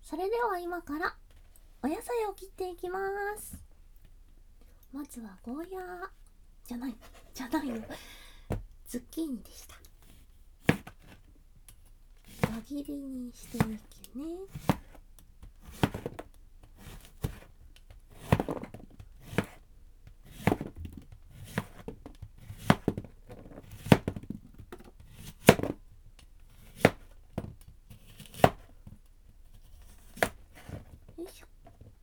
それでは今からお野菜を切っていきます。まずはゴーヤーじゃないよ、ズッキーニでした。輪切りにしていきね。よいしょ。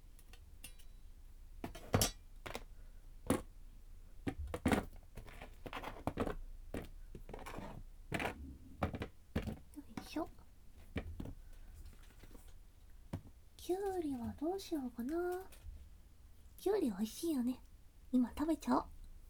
きゅうりはどうしようかな。きゅうり美味しいよね。今食べちゃおう。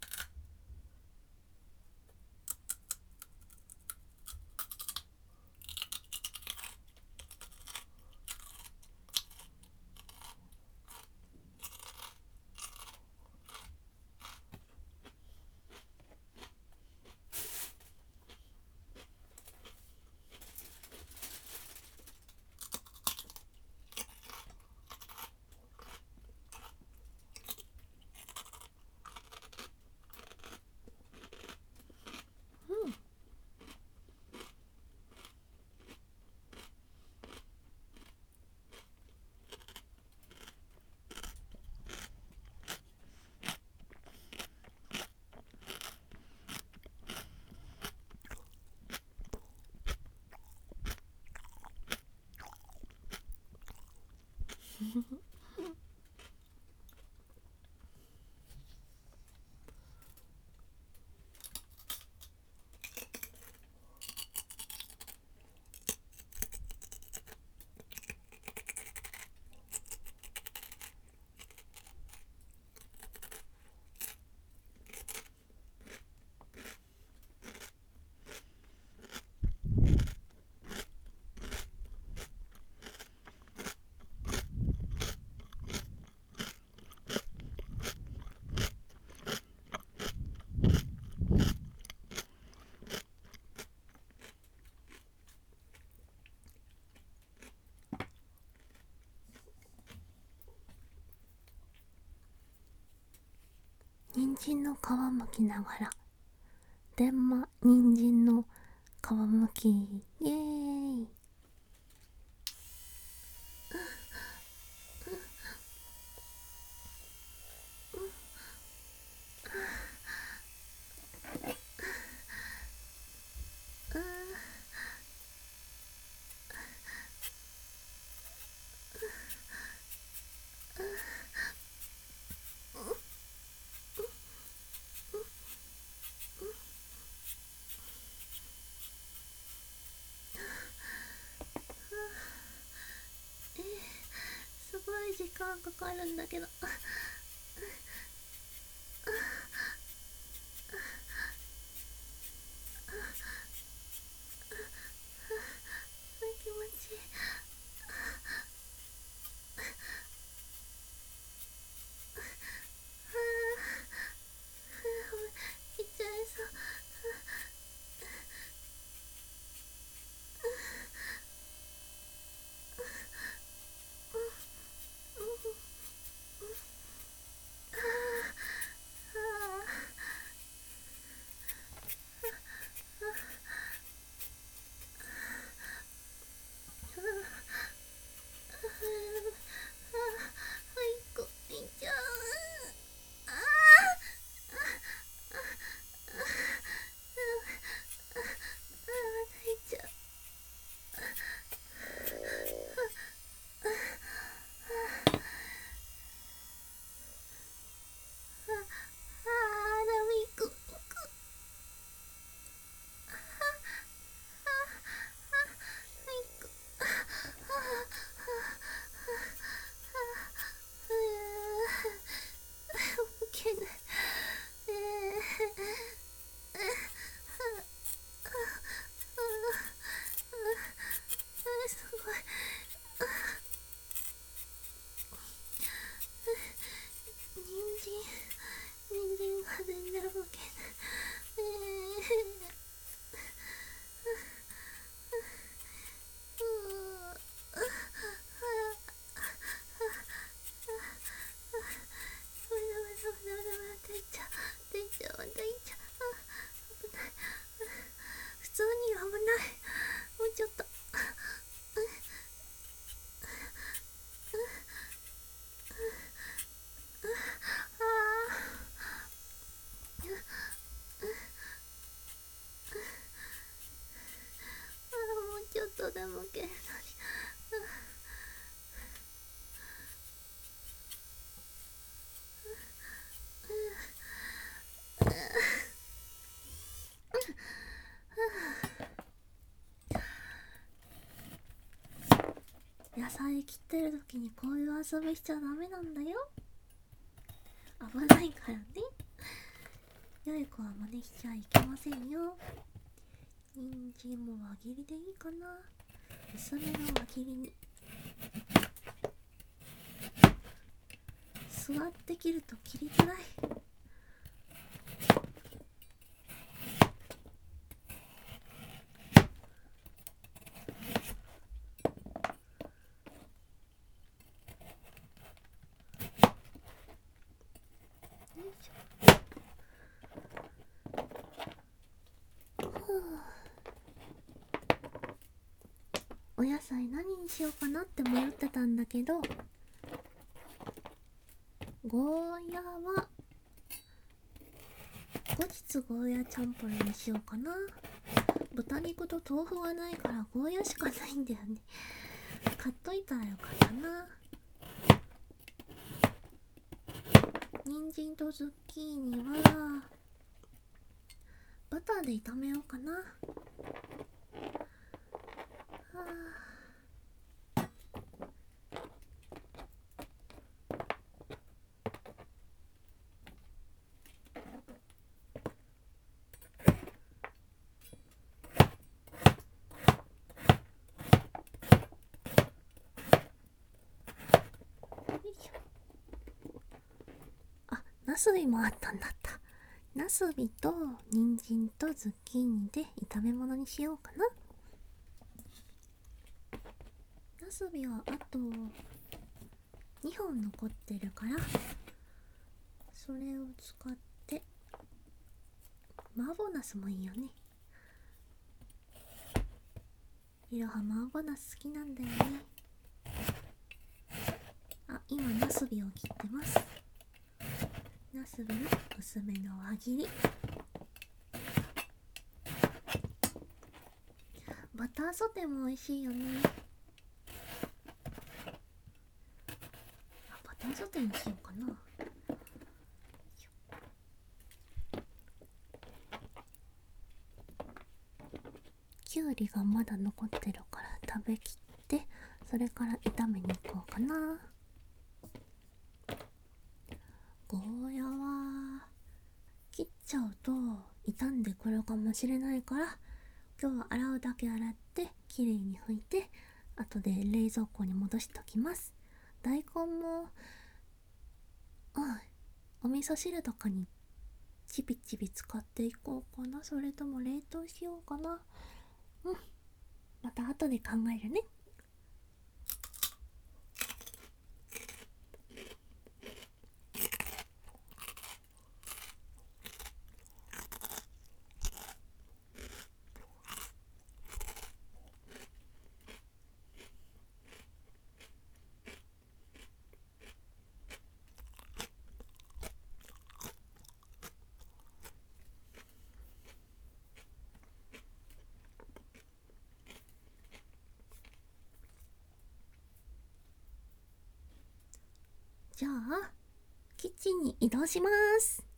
人参の皮むきながら電マ人参の皮むき、イエーイ。すごい時間かかるんだけど。気持ちいい。いっちゃいそう。 野菜切ってる時にこういう遊びしちゃダメなんだよ。危ないからね。良い子は真似しちゃいけませんよ。人参も輪切りでいいかな。薄めの輪切りに。座って切ると切りづらい。お野菜何にしようかなって迷ってたんだけど、ゴーヤは後日ゴーヤチャンプルにしようかな。豚肉と豆腐がないからゴーヤしかないんだよね。買っといたらよかったな。人参とズッキーニはバターで炒めようかな。ナスビもあったんだった。ナスビと人参とズッキーニで炒め物にしようかな。ナスビはあと2本残ってるから、それを使って麻婆ナスもいいよね。いろは麻婆ナス好きなんだよね。今ナスビを切ってます。ナスビの薄めの輪切り。バターソテーも美味しいよね。バターソテーにしようかな。きゅうりがまだ残ってるから食べきって、それから炒めに行こうかな。ゴーヤは切っちゃうと傷んでくるかもしれないから、今日は洗うだけ洗ってきれいに拭いて、後で冷蔵庫に戻しておきます。大根もお味噌汁とかにちびちび使っていこうかな。それとも冷凍しようかな。また後で考えるね。じゃあキッチンに移動します。